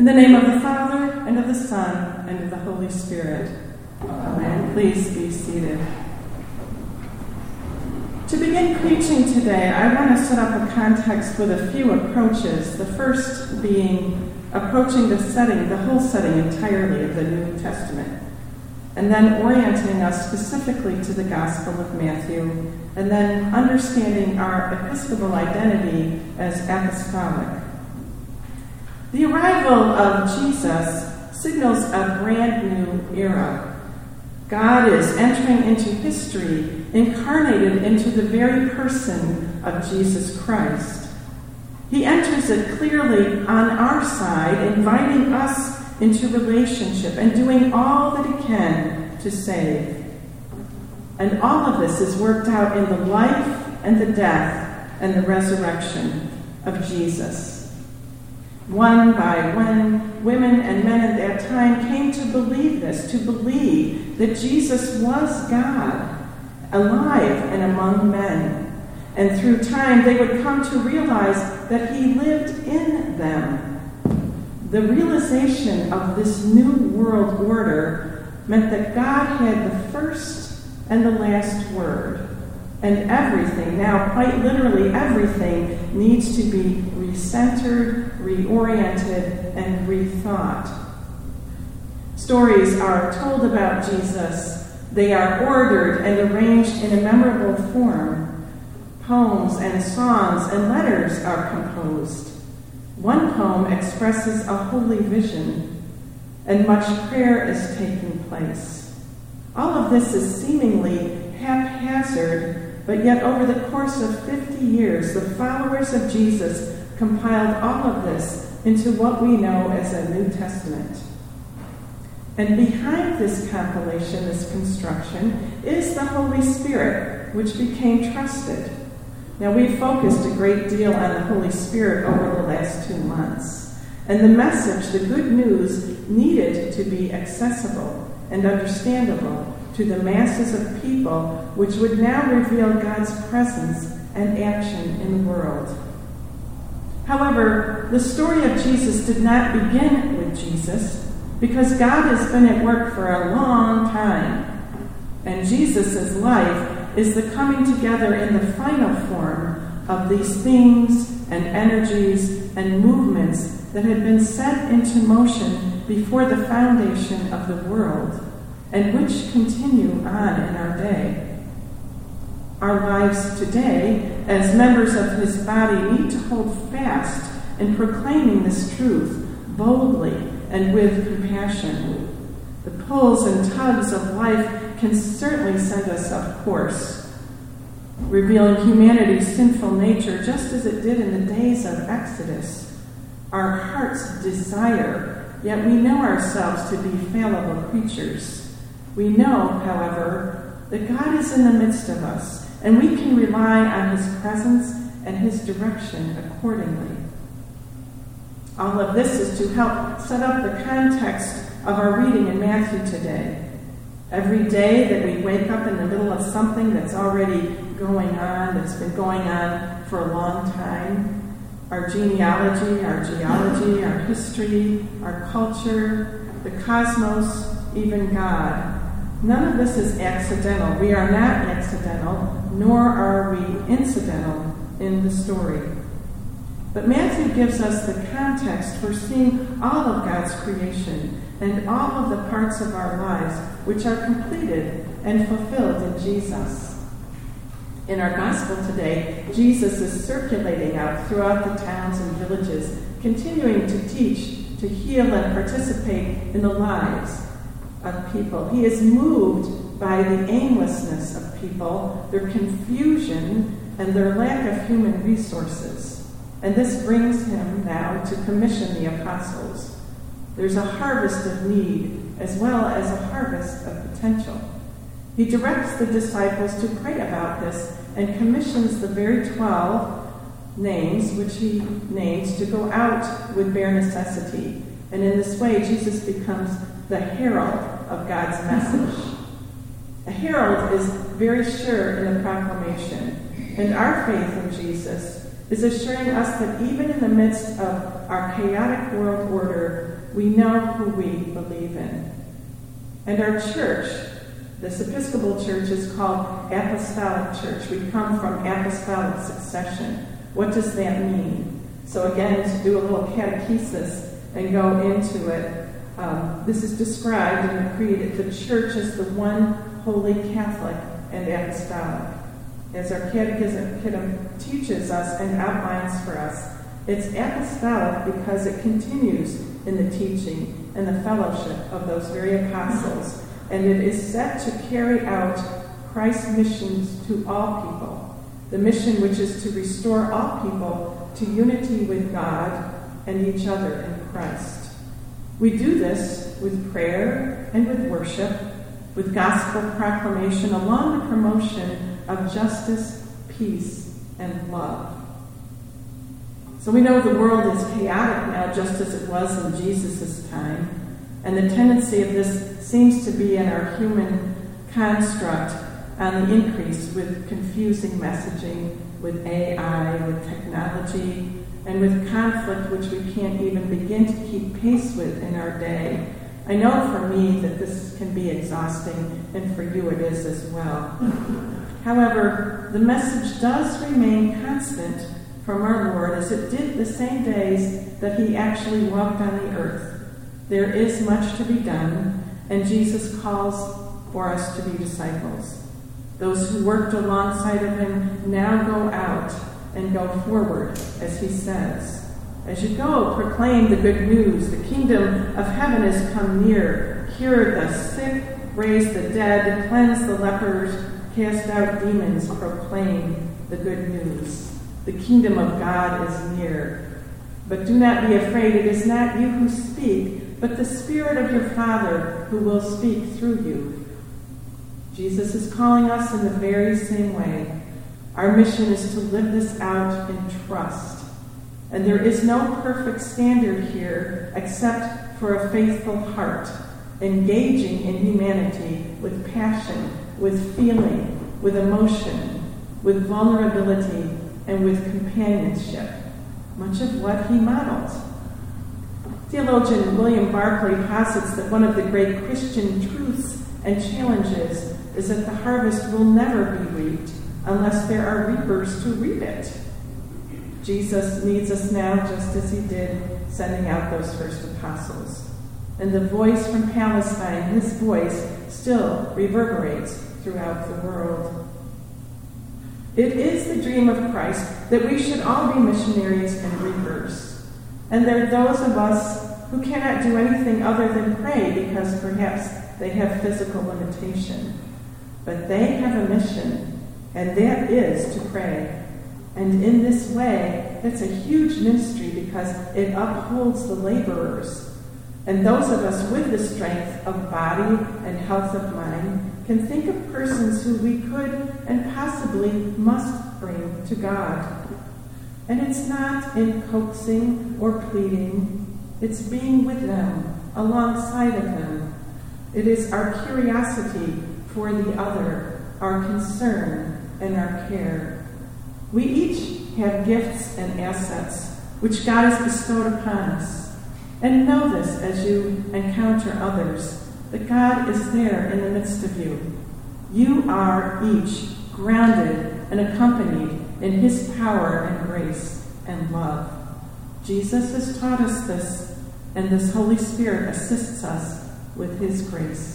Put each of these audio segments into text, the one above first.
In the name of the Father, and of the Son, and of the Holy Spirit. Amen. Please be seated. To begin preaching today, I want to set up a context with a few approaches. The first being approaching the whole setting entirely of the New Testament, and then orienting us specifically to the Gospel of Matthew, and then understanding our episcopal identity as apostolic. The arrival of Jesus signals a brand new era. God is entering into history, incarnated into the very person of Jesus Christ. He enters it clearly on our side, inviting us into relationship and doing all that he can to save. And all of this is worked out in the life and the death and the resurrection of Jesus. One by one, women and men at that time came to believe this, to believe that Jesus was God, alive and among men. And through time, they would come to realize that he lived in them. The realization of this new world order meant that God had the first and the last word. And everything, now quite literally everything, needs to be recentered, reoriented, and rethought. Stories are told about Jesus. They are ordered and arranged in a memorable form. Poems and songs and letters are composed. One poem expresses a holy vision, and much prayer is taking place. All of this is seemingly haphazard, but yet over the course of 50 years, the followers of Jesus compiled all of this into what we know as a New Testament. And behind this compilation, this construction, is the Holy Spirit, which became trusted. Now, we've focused a great deal on the Holy Spirit over the last 2 months. And the message, the good news, needed to be accessible and understandable to the masses of people, which would now reveal God's presence and action in the world. However, the story of Jesus did not begin with Jesus, because God has been at work for a long time. And Jesus' life is the coming together in the final form of these themes and energies and movements that had been set into motion before the foundation of the world, and which continue on in our day. Our lives today, as members of his body, need to hold fast in proclaiming this truth boldly and with compassion. The pulls and tugs of life can certainly send us off course, revealing humanity's sinful nature just as it did in the days of Exodus. Our hearts desire, yet we know ourselves to be fallible creatures. We know, however, that God is in the midst of us, and we can rely on his presence and his direction accordingly. All of this is to help set up the context of our reading in Matthew today. Every day that we wake up in the middle of something that's already going on, that's been going on for a long time, our genealogy, our geology, our history, our culture, the cosmos, even God. None of this is accidental. We are not accidental, nor are we incidental in the story. But Matthew gives us the context for seeing all of God's creation and all of the parts of our lives which are completed and fulfilled in Jesus. In our gospel today, Jesus is circulating out throughout the towns and villages, continuing to teach, to heal, and participate in the lives of people. He is moved by the aimlessness of people, their confusion, and their lack of human resources. And this brings him now to commission the apostles. There's a harvest of need as well as a harvest of potential. He directs the disciples to pray about this and commissions the very 12 names, which he names, to go out with bare necessity. And in this way, Jesus becomes the herald of God's message. A herald is very sure in the proclamation, and our faith in Jesus is assuring us that even in the midst of our chaotic world order, we know who we believe in. And our church, this Episcopal Church, is called Apostolic Church. We come from apostolic succession. What does that mean? So again, to do a little catechesis and go into it, this is described in the Creed. The Church is the one holy Catholic and apostolic. As our catechism teaches us and outlines for us, it's apostolic because it continues in the teaching and the fellowship of those very apostles, and it is set to carry out Christ's missions to all people, the mission which is to restore all people to unity with God and each other in Christ. We do this with prayer and with worship, with gospel proclamation, along the promotion of justice, peace, and love. So we know the world is chaotic now, just as it was in Jesus' time, and the tendency of this seems to be in our human construct on the increase with confusing messaging, with AI, with technology, and with conflict which we can't even begin to keep pace with in our day. I know for me that this can be exhausting, and for you it is as well. However, the message does remain constant from our Lord as it did the same days that he actually walked on the earth. There is much to be done, and Jesus calls for us to be disciples. Those who worked alongside of him now go out and go forward, as he says. As you go, proclaim the good news. The kingdom of heaven is come near. Cure the sick, raise the dead, cleanse the lepers, cast out demons, proclaim the good news. The kingdom of God is near. But do not be afraid. It is not you who speak, but the Spirit of your Father who will speak through you. Jesus is calling us in the very same way. Our mission is to live this out in trust. And there is no perfect standard here except for a faithful heart, engaging in humanity with passion, with feeling, with emotion, with vulnerability, and with companionship, much of what he modeled. Theologian William Barclay posits that one of the great Christian truths and challenges is that the harvest will never be reaped unless there are reapers to reap it. Jesus needs us now just as he did sending out those first apostles. And the voice from Palestine, his voice, still reverberates throughout the world. It is the dream of Christ that we should all be missionaries and reapers. And there are those of us who cannot do anything other than pray because perhaps they have physical limitation. But they have a mission, and that is to pray. And in this way, it's a huge ministry because it upholds the laborers. And those of us with the strength of body and health of mind can think of persons who we could and possibly must bring to God. And it's not in coaxing or pleading, it's being with them, alongside of them. It is our curiosity for the other, our concern and our care. We each have gifts and assets which God has bestowed upon us. And know this as you encounter others, that God is there in the midst of you. You are each grounded and accompanied in his power and grace and love. Jesus has taught us this, and this Holy Spirit assists us with his grace.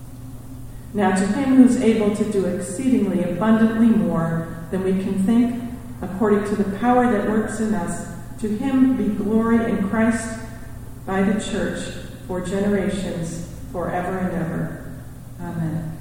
Now to him who's able to do exceedingly abundantly more than we can think, according to the power that works in us, to him be glory in Christ by the church for generations, forever and ever. Amen.